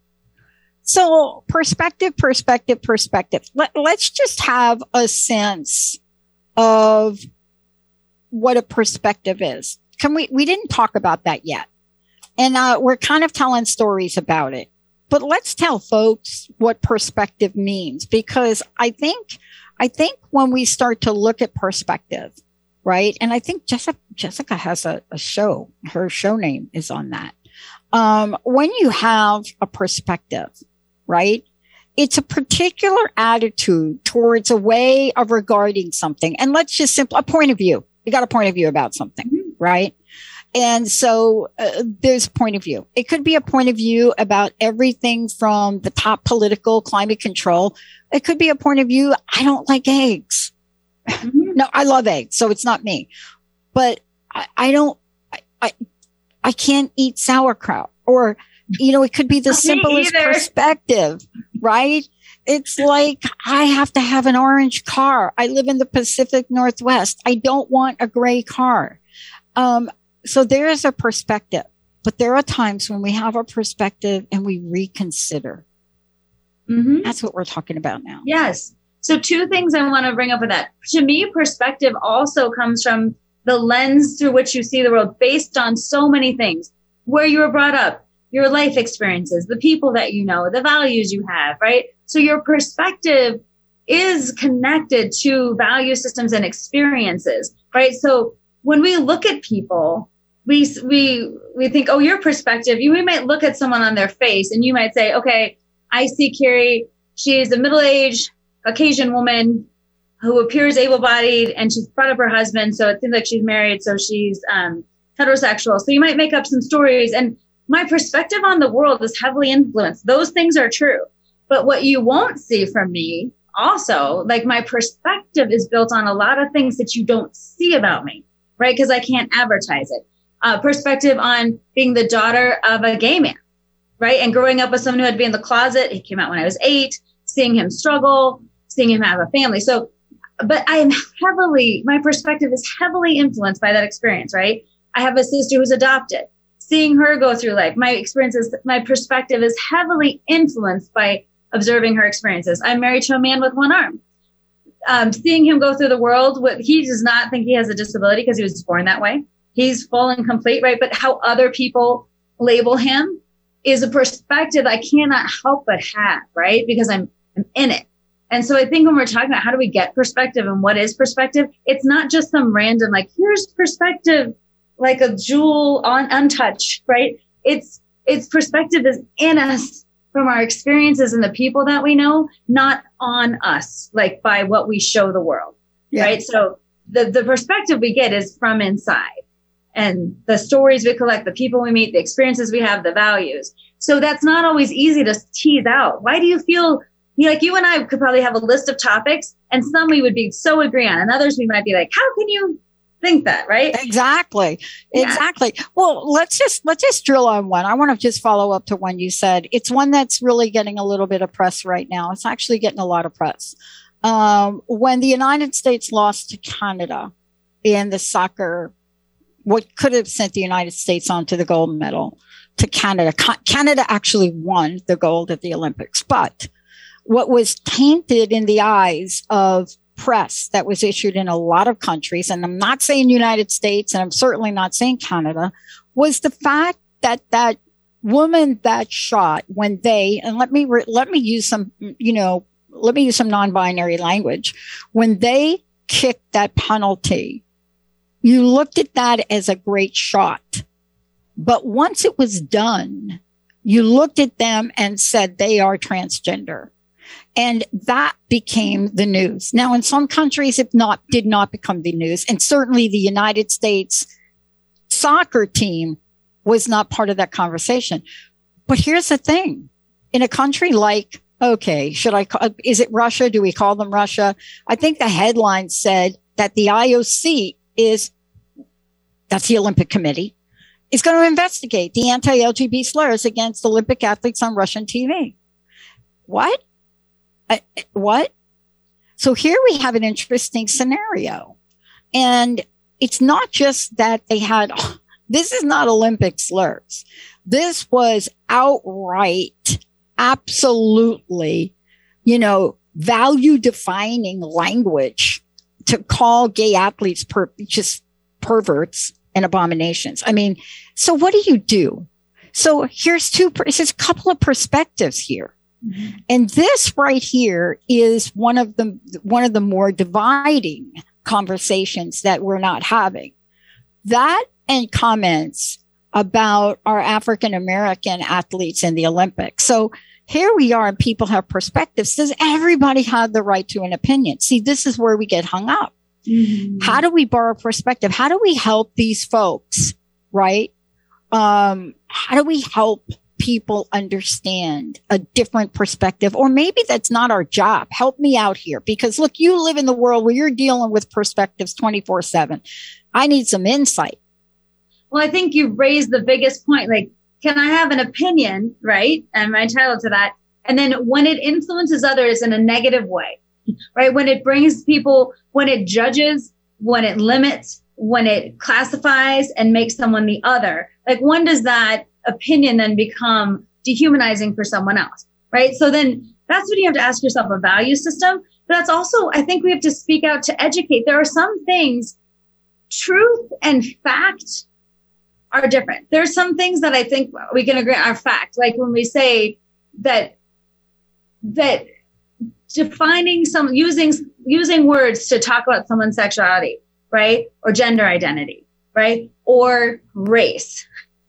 So perspective, perspective, perspective. Let, let's just have a sense of what a perspective is. Can we, we didn't talk about that yet. And uh, we're kind of telling stories about it, but let's tell folks what perspective means, because I think I think when we start to look at perspective, right? And I think Jessica, Jessica has a, a show, her show name is on that. Um, when you have a perspective, right? It's a particular attitude towards a way of regarding something. And let's just simply, a point of view. You got a point of view about something, right? And so uh, there's a point of view. It could be a point of view about everything from the top political climate control. It could be a point of view. I don't like eggs. Mm-hmm. No, I love eggs. So it's not me, but I, I don't, I, I, I can't eat sauerkraut, or, you know, it could be the simplest perspective, right? It's like, I have to have an orange car. I live in the Pacific Northwest. I don't want a gray car. Um, So there is a perspective, but there are times when we have a perspective and we reconsider. Mm-hmm. That's what we're talking about now. Yes. So two things I want to bring up with that. To me, perspective also comes from the lens through which you see the world based on so many things, where you were brought up, your life experiences, the people that you know, the values you have, right? So your perspective is connected to value systems and experiences, right? So when we look at people, we we we think, oh, your perspective, you we might look at someone on their face and you might say, okay, I see Carrie, she's a middle-aged Caucasian woman, who appears able-bodied, and she's brought up her husband, so it seems like she's married, so she's um, heterosexual. So you might make up some stories. And my perspective on the world is heavily influenced. Those things are true. But what you won't see from me also, like my perspective is built on a lot of things that you don't see about me, right? Because I can't advertise it. Uh, perspective on being the daughter of a gay man, right? And growing up with someone who had to be in the closet. He came out when I was eight, seeing him struggle, seeing him have a family. So But I am heavily, my perspective is heavily influenced by that experience, right? I have a sister who's adopted. Seeing her go through life, my experiences, my perspective is heavily influenced by observing her experiences. I'm married to a man with one arm. Um, seeing him go through the world, with, he does not think he has a disability because he was born that way. He's full and complete, right? But how other people label him is a perspective I cannot help but have, right? Because I'm, I'm in it. And so I think when we're talking about how do we get perspective and what is perspective, it's not just some random, like, here's perspective, like a jewel on untouched, right? It's, it's perspective is in us from our experiences and the people that we know, not on us, like by what we show the world, yeah. right? So the, the perspective we get is from inside, and the stories we collect, the people we meet, the experiences we have, the values. So that's not always easy to tease out. Why do you feel You know, like you and I could probably have a list of topics, and some we would be so agree on, and others we might be like, how can you think that, right? Exactly. Yeah. Exactly. Well, let's just, let's just drill on one. I want to just follow up to one you said. It's one that's really getting a little bit of press right now. It's actually getting a lot of press. Um, when the United States lost to Canada in the soccer, what could have sent the United States on to the gold medal to Canada. Ca- Canada actually won the gold at the Olympics, but what was tainted in the eyes of press that was issued in a lot of countries, and I'm not saying United States, and I'm certainly not saying Canada, was the fact that that woman that shot when they, and let me, re, let me use some, you know, let me use some non-binary language. When they kicked that penalty, you looked at that as a great shot. But once it was done, you looked at them and said they are transgender. And that became the news. Now, in some countries, it not did not become the news. And certainly the United States soccer team was not part of that conversation. But here's the thing. In a country like, okay, should I call, is it Russia? Do we call them Russia? I think the headline said that the I O C is, that's the Olympic Committee, is going to investigate the anti-L G B T slurs against Olympic athletes on Russian T V. What? Uh, what? So here we have an interesting scenario. And it's not just that they had, this is not Olympic slurs. This was outright, absolutely, you know, value defining language to call gay athletes per, just perverts and abominations. I mean, so what do you do? So here's two, there's a couple of perspectives here. Mm-hmm. And this right here is one of the, one of the more dividing conversations that we're not having. That and comments about our African American athletes in the Olympics. So here we are, and people have perspectives. Does everybody have the right to an opinion? See, this is where we get hung up. Mm-hmm. How do we borrow perspective? How do we help these folks, right? Um, how do we help people understand a different perspective? Or maybe that's not our job. Help me out here. Because look, you live in the world where you're dealing with perspectives twenty-four seven. I need some insight. Well, I think you've raised the biggest point. Like, can I have an opinion, right? Am I entitled to that? And then when it influences others in a negative way, right? When it brings people, when it judges, when it limits, when it classifies and makes someone the other, like when does that opinion then become dehumanizing for someone else, right? So then that's when you have to ask yourself a value system. But that's also, I think we have to speak out to educate. There are some things, truth and fact are different. There's some things that I think we can agree are fact. Like when we say that, that defining some, using, using words to talk about someone's sexuality, right? Or gender identity, right? Or race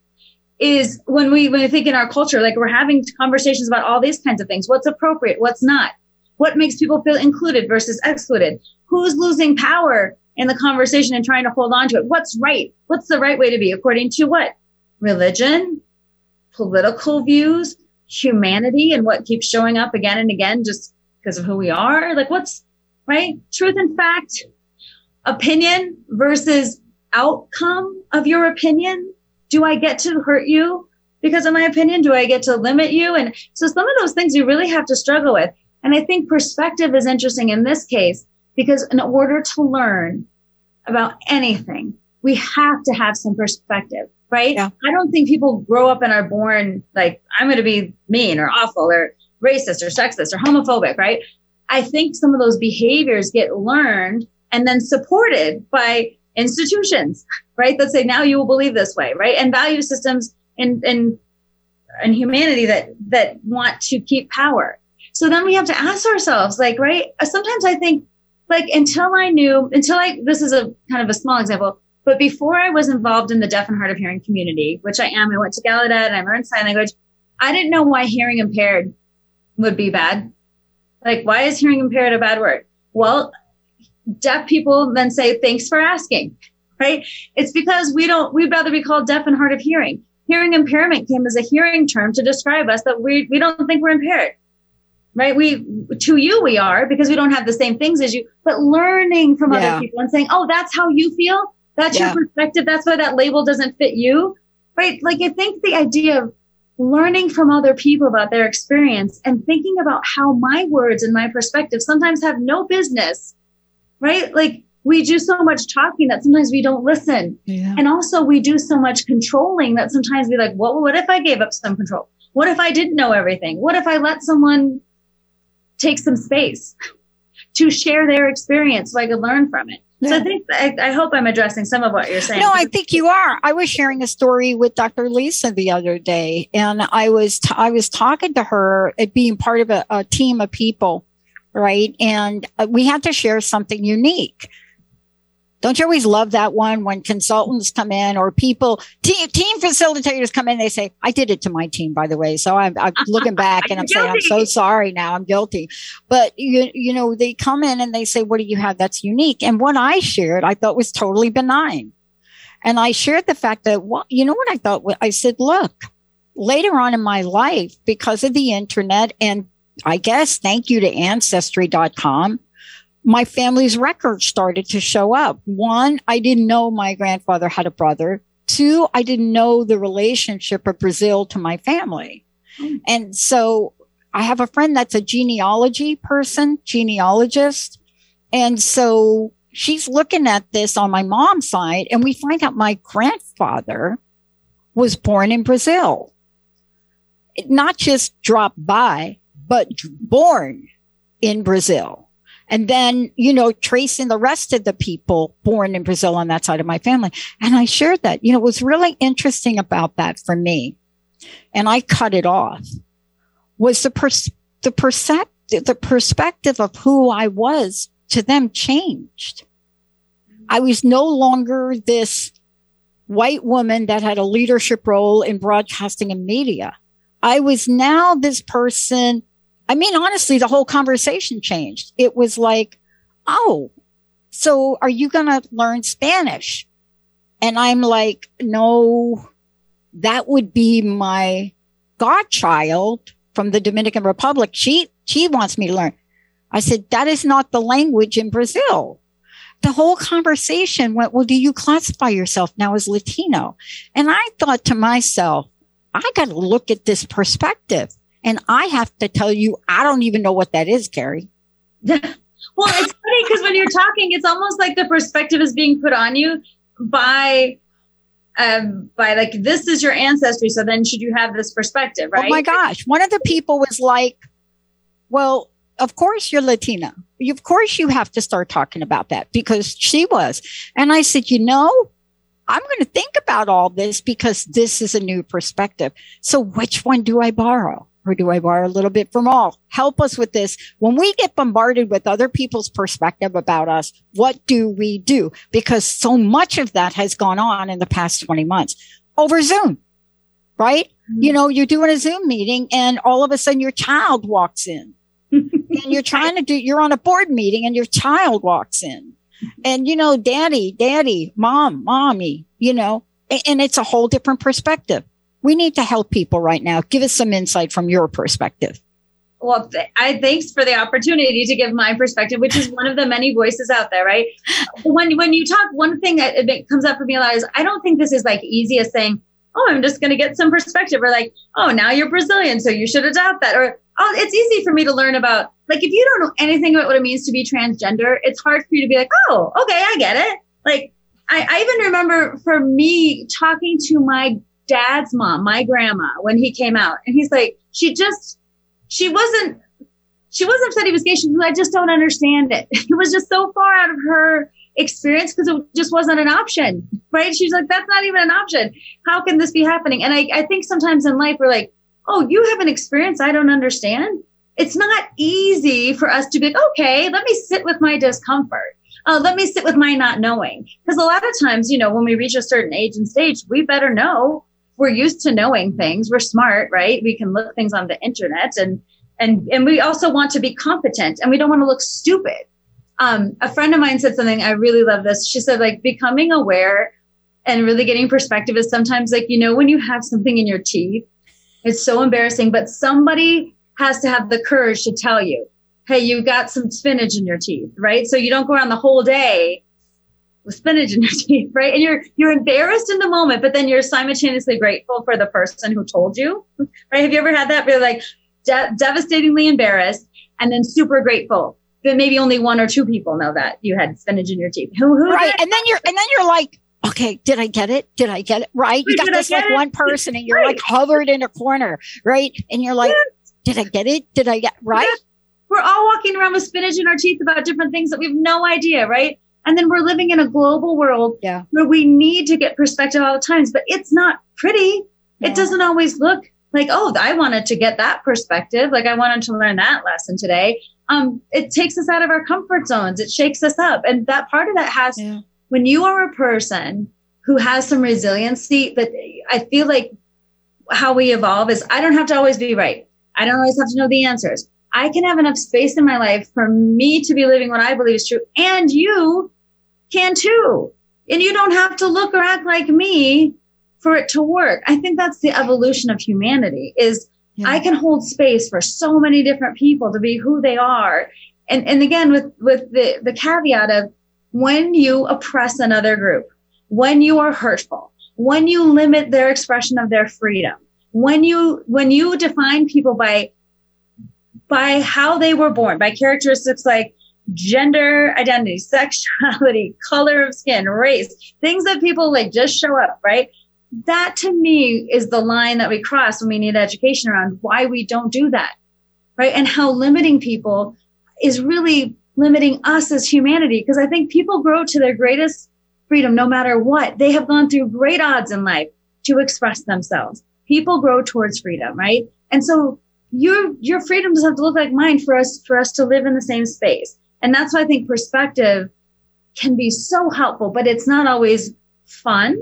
is when we, when we think in our culture, like we're having conversations about all these kinds of things. What's appropriate? What's not? What makes people feel included versus excluded? who's losing power in the conversation and trying to hold on to it? What's right? What's the right way to be according to what? Religion, political views, humanity, and what keeps showing up again and again just because of who we are? Like, what's right? Truth and fact, opinion versus outcome of your opinion. Do I get to hurt you because of my opinion? Do I get to limit you? And so some of those things you really have to struggle with. And I think perspective is interesting in this case, because in order to learn about anything, we have to have some perspective, right? Yeah. I don't think people grow up and are born like, I'm going to be mean or awful or racist or sexist or homophobic, right? I think some of those behaviors get learned and then supported by institutions, right? That say, now you will believe this way, right? And value systems in, in, in humanity that, that want to keep power. So then we have to ask ourselves, like, right? Sometimes I think, like, until I knew, until I, this is a kind of a small example, but before I was involved in the deaf and hard of hearing community, which I am, I went to Gallaudet and I learned sign language. I didn't know why hearing impaired would be bad. Like, why is hearing impaired a bad word? Well, deaf people then say, thanks for asking, right? It's because we don't, we'd rather be called deaf and hard of hearing. Hearing impairment came as a hearing term to describe us that we, we don't think we're impaired. Right? We, to you, we are, because we don't have the same things as you, but learning from yeah. other people and saying, oh, that's how you feel. That's yeah. your perspective. That's why that label doesn't fit you. Right? Like, I think the idea of learning from other people about their experience and thinking about how my words and my perspective sometimes have no business, right? Like, we do so much talking that sometimes we don't listen. Yeah. And also we do so much controlling that sometimes we're like, well, what if I gave up some control? What if I didn't know everything? What if I let someone take some space to share their experience so I could learn from it? Yeah. So I think, I, I hope I'm addressing some of what you're saying. No, I think you are. I was sharing a story with Doctor Lisa the other day, and I was, t- I was talking to her at being part of a, a team of people, right? And uh, we had to share something unique. Don't you always love that one when consultants come in or people, team, team facilitators come in, they say, I did it to my team, by the way. So I'm, I'm looking back and I'm saying, I'm so sorry now, I'm guilty. But, you, you know, they come in and they say, what do you have that's unique? And what I shared, I thought was totally benign. And I shared the fact that, well, you know what I thought? I said, look, later on in my life, because of the internet, and I guess thank you to ancestry dot com, my family's records started to show up. One, I didn't know my grandfather had a brother. Two, I didn't know the relationship of Brazil to my family. Mm. And so I have a friend that's a genealogy person, genealogist. And so she's looking at this on my mom's side, and we find out my grandfather was born in Brazil. Not just dropped by, but born in Brazil. And then, you know, tracing the rest of the people born in Brazil on that side of my family. And I shared that, you know, it was really interesting about that for me. And I cut it off was the pers- the perceptive, the perspective of who I was to them changed. I was no longer this white woman that had a leadership role in broadcasting and media. I was now this person. I mean, honestly, the whole conversation changed. It was like, oh, so are you going to learn Spanish? And I'm like, no, that would be my godchild from the Dominican Republic. She, she wants me to learn. I said, that is not the language in Brazil. The whole conversation went, well, do you classify yourself now as Latino? And I thought to myself, I got to look at this perspective. And I have to tell you, I don't even know what that is, Carrie. Well, it's funny because when you're talking, it's almost like the perspective is being put on you by, um, by like, this is your ancestry. So then should you have this perspective, right? Oh my gosh. One of the people was like, well, of course you're Latina. Of course you have to start talking about that, because she was. And I said, you know, I'm going to think about all this because this is a new perspective. So which one do I borrow? Or do I borrow a little bit from all? Help us with this. When we get bombarded with other people's perspective about us, what do we do? Because so much of that has gone on in the past twenty months over Zoom, right? Mm-hmm. You know, you're doing a Zoom meeting and all of a sudden your child walks in. And and you're trying to do, you're on a board meeting and your child walks in and, you know, daddy, daddy, mom, mommy, you know, and, and it's a whole different perspective. We need to help people right now. Give us some insight from your perspective. Well, th- I thanks for the opportunity to give my perspective, which is one of the many voices out there, right? When when you talk, one thing that, that comes up for me a lot is I don't think this is like easy as saying, oh, I'm just going to get some perspective, or like, oh, now you're Brazilian, so you should adopt that, or oh, it's easy for me to learn about. Like, if you don't know anything about what it means to be transgender, it's hard for you to be like, oh, okay, I get it. Like, I, I even remember for me talking to my dad's mom, my grandma, when he came out, and he's like, she just. She wasn't, she wasn't upset he was gay. She was like, I just don't understand it. It was just so far out of her experience because it just wasn't an option, right? She's like, that's not even an option. How can this be happening? And I, I think sometimes in life, we're like, oh, you have an experience I don't understand. It's not easy for us to be like, okay, let me sit with my discomfort. Uh, let me sit with my not knowing. Because a lot of times, you know, when we reach a certain age and stage, we better know. We're used to knowing things. We're smart, right? We can look things on the internet, and and and we also want to be competent, and we don't want to look stupid. Um, a friend of mine said something, I really love this. She said, like, becoming aware and really getting perspective is sometimes like, you know, when you have something in your teeth, it's so embarrassing, but somebody has to have the courage to tell you, hey, you got some spinach in your teeth, right? So you don't go around the whole day with spinach in your teeth, right? And you're you're embarrassed in the moment, but then you're simultaneously grateful for the person who told you, right? Have you ever had that? Where like de- devastatingly embarrassed and then super grateful that maybe only one or two people know that you had spinach in your teeth. Who, who right? And then you're and then you're like, okay, did I get it? Did I get it? Right? You got Did this like it? one person, and you're Right. like hovered in a corner, right? And you're like, Yes. did I get it? Did I get right? Yes. We're all walking around with spinach in our teeth about different things that we have no idea, right? And then we're living in a global world Yeah. where we need to get perspective all the times, but it's not pretty. No. It doesn't always look like, oh, I wanted to get that perspective. Like I wanted to learn that lesson today. Um, it takes us out of our comfort zones. It shakes us up. And that part of that has, Yeah. when you are a person who has some resiliency, that I feel like how we evolve is I don't have to always be right. I don't always have to know the answers. I can have enough space in my life for me to be living what I believe is true. And you can too. And you don't have to look or act like me for it to work. I think that's the evolution of humanity is Yeah. I can hold space for so many different people to be who they are. And, and again, with, with the, the caveat of when you oppress another group, when you are hurtful, when you limit their expression of their freedom, when you, when you define people by by how they were born, by characteristics like gender identity, sexuality, color of skin, race, things that people like just show up, right? That to me is the line that we cross when we need education around why we don't do that, right? And how limiting people is really limiting us as humanity. Because I think people grow to their greatest freedom no matter what. They have gone through great odds in life to express themselves. People grow towards freedom, right? And so your your freedom doesn't have to look like mine for us for us to live in the same space. And that's why I think perspective can be so helpful, but it's not always fun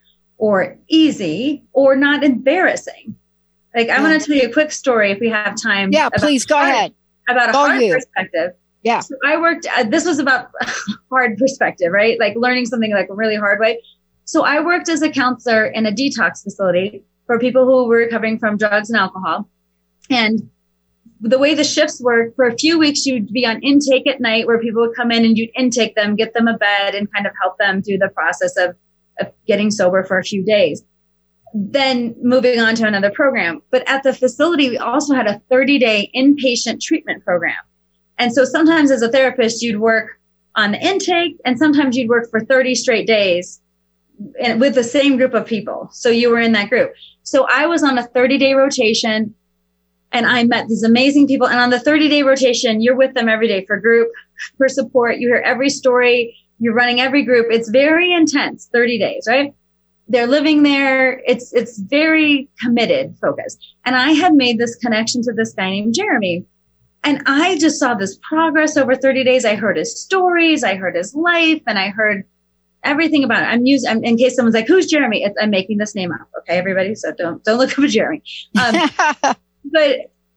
or easy or not embarrassing. Like I Yeah. want to tell you a quick story if we have time. Yeah, about please go hard- ahead. About a All hard you. perspective. Yeah. So I worked, uh, this was about hard perspective, right? Like learning something like a really hard way. So I worked as a counselor in a detox facility for people who were recovering from drugs and alcohol. And the way the shifts work, for a few weeks, you'd be on intake at night where people would come in and you'd intake them, get them a bed and kind of help them through the process of, of getting sober for a few days. Then moving on to another program. But at the facility, we also had a thirty day inpatient treatment program. And so sometimes as a therapist, you'd work on the intake and sometimes you'd work for thirty straight days and with the same group of people. So you were in that group. So I was on a thirty day rotation and I met these amazing people. And on the thirty day rotation, you're with them every day for group, for support. You hear every story. You're running every group. It's very intense, thirty days, right? They're living there. It's, it's very committed focus. And I had made this connection to this guy named Jeremy. And I just saw this progress over thirty days. I heard his stories. I heard his life and I heard everything about it. I'm using, I'm, in case someone's like, who's Jeremy? It's, I'm making this name up. Okay, everybody. So don't, don't look up Jeremy. Um, but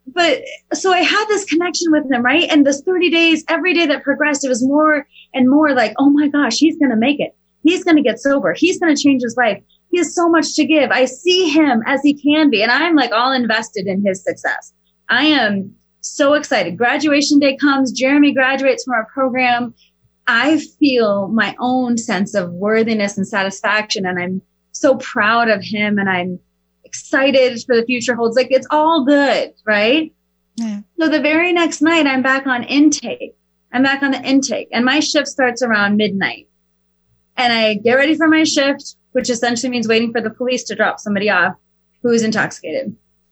but so I had this connection with him, right? And this thirty days, every day that progressed, it was more and more like, oh my gosh, he's going to make it. He's going to get sober. He's going to change his life. He has so much to give. I see him as he can be. And I'm like all invested in his success. I am so excited. Graduation day comes. Jeremy graduates from our program. I feel my own sense of worthiness and satisfaction. And I'm so proud of him. And I'm excited for the future holds. Like, it's all good, right? Yeah. So the very next night, I'm back on intake. I'm back on the intake. And my shift starts around midnight. And I get ready for my shift, which essentially means waiting for the police to drop somebody off who is intoxicated.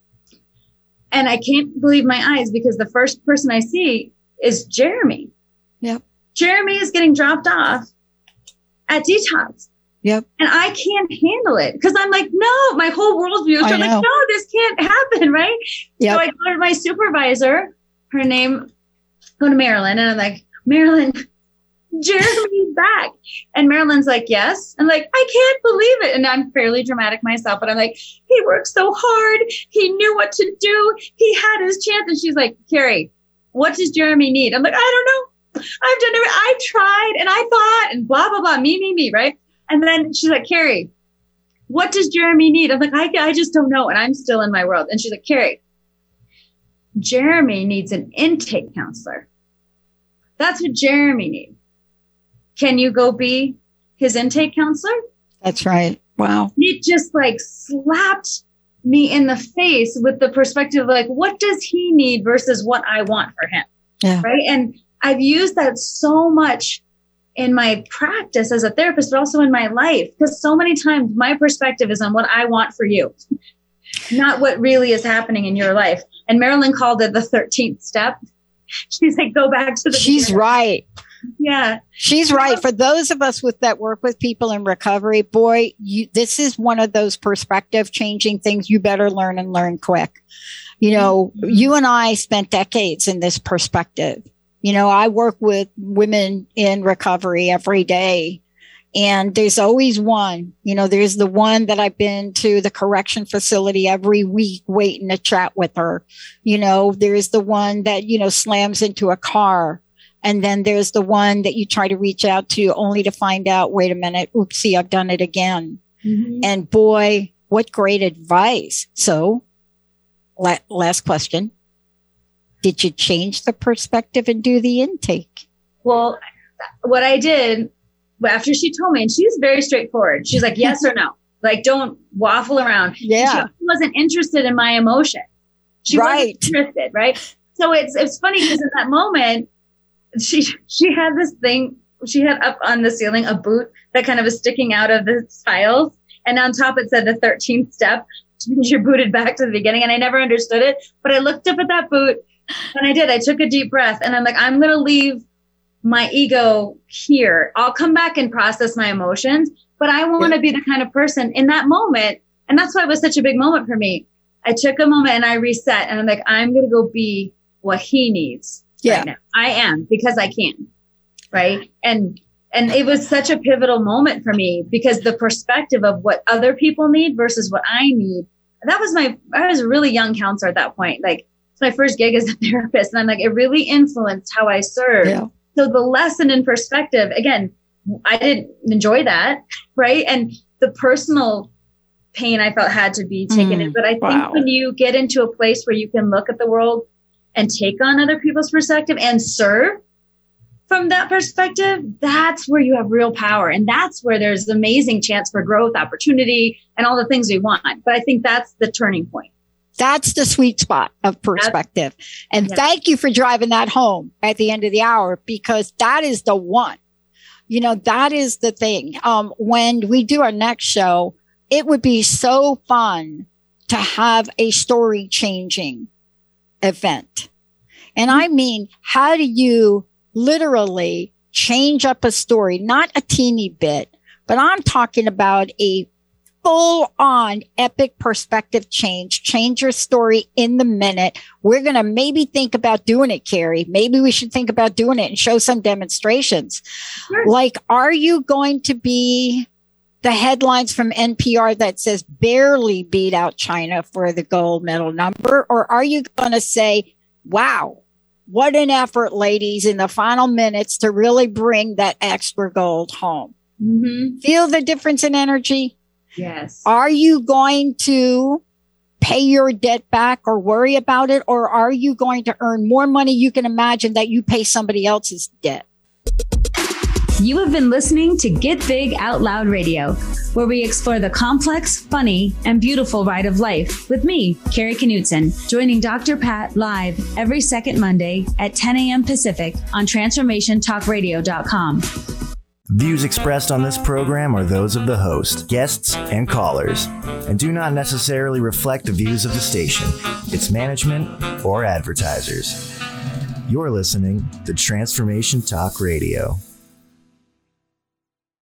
And I can't believe my eyes because the first person I see is Jeremy. Yep. Jeremy is getting dropped off at detox. Yep. And I can't handle it because I'm like, no, my whole worldview is I'm like, no, this can't happen, right? Yep. So I go to my supervisor, her name, go to Marilyn, and I'm like, Marilyn, Jeremy's back. And Marilyn's like, yes. I'm like, I can't believe it. And I'm fairly dramatic myself, but I'm like, he worked so hard. He knew what to do. He had his chance. And she's like, Carrie, what does Jeremy need? I'm like, I don't know. I've done it. I tried and I thought and blah, blah, blah, me, me, me, right? And then she's like, Carrie, what does Jeremy need? I'm like, I, I just don't know. And I'm still in my world. And she's like, Carrie, Jeremy needs an intake counselor. That's what Jeremy needs. Can you go be his intake counselor? That's right. Wow. It just like slapped me in the face with the perspective of like, what does he need versus what I want for him? Yeah. Right. And I've used that so much in my practice as a therapist, but also in my life, because so many times my perspective is on what I want for you, not what really is happening in your life. And Marilyn called it the thirteenth step. She's like, go back to the She's beginning. Right. Yeah. She's right. For those of us with that work with people in recovery, boy, you, this is one of those perspective changing things you better learn and learn quick. You know, mm-hmm. you and I spent decades in this perspective. You know, I work with women in recovery every day, and there's always one. You know, there's the one that I've been to the correction facility every week waiting to chat with her. You know, there's the one that, you know, slams into a car. And then there's the one that you try to reach out to only to find out, wait a minute, oopsie, I've done it again. Mm-hmm. And boy, what great advice. So la- last question. Did you change the perspective and do the intake? Well, what I did after she told me, and she was very straightforward. She's like, yes or no. Like, don't waffle around. Yeah. She wasn't interested in my emotion. She right. wasn't interested, right? So it's it's funny because in that moment, she she had this thing, she had up on the ceiling a boot that kind of was sticking out of the tiles. And on top it said the thirteenth step, which means you're booted back to the beginning. And I never understood it. But I looked up at that boot and I did. I took a deep breath and I'm like, I'm going to leave my ego here. I'll come back and process my emotions. But I want to yeah. be the kind of person in that moment. And that's why it was such a big moment for me. I took a moment and I reset and I'm like, I'm going to go be what he needs. Yeah, right now. I am because I can. Right. And, and it was such a pivotal moment for me because the perspective of what other people need versus what I need. That was my, I was a really young counselor at that point. Like it's my first gig as a therapist. And I'm like, it really influenced how I serve. Yeah. So the lesson in perspective, again, I didn't enjoy that. Right. And the personal pain I felt had to be taken mm, in. But I think wow. when you get into a place where you can look at the world and take on other people's perspective and serve from that perspective, that's where you have real power. And that's where there's amazing chance for growth, opportunity, and all the things we want. But I think that's the turning point. That's the sweet spot of perspective. That's, and yeah. thank you for driving that home at the end of the hour, because that is the one. You know, that is the thing. Um, when we do our next show, it would be so fun to have a story changing event. And I mean, how do you literally change up a story? Not a teeny bit, but I'm talking about a full on epic perspective change, change your story in the minute. We're going to maybe think about doing it, Carrie. Maybe we should think about doing it and show some demonstrations. Sure. Like, are you going to be the headlines from N P R that says barely beat out China for the gold medal number? Or are you going to say, wow, what an effort, ladies, in the final minutes to really bring that extra gold home? Mm-hmm. Feel the difference in energy? Yes. Are you going to pay your debt back or worry about it? Or are you going to earn more money you can imagine that you pay somebody else's debt? You have been listening to Get Big Out Loud Radio, where we explore the complex, funny, and beautiful ride of life with me, Carrie Knutson, joining Doctor Pat live every second Monday at ten a.m. Pacific on transformation talk radio dot com. Views expressed on this program are those of the host, guests, and callers, and do not necessarily reflect the views of the station, its management, or advertisers. You're listening to Transformation Talk Radio.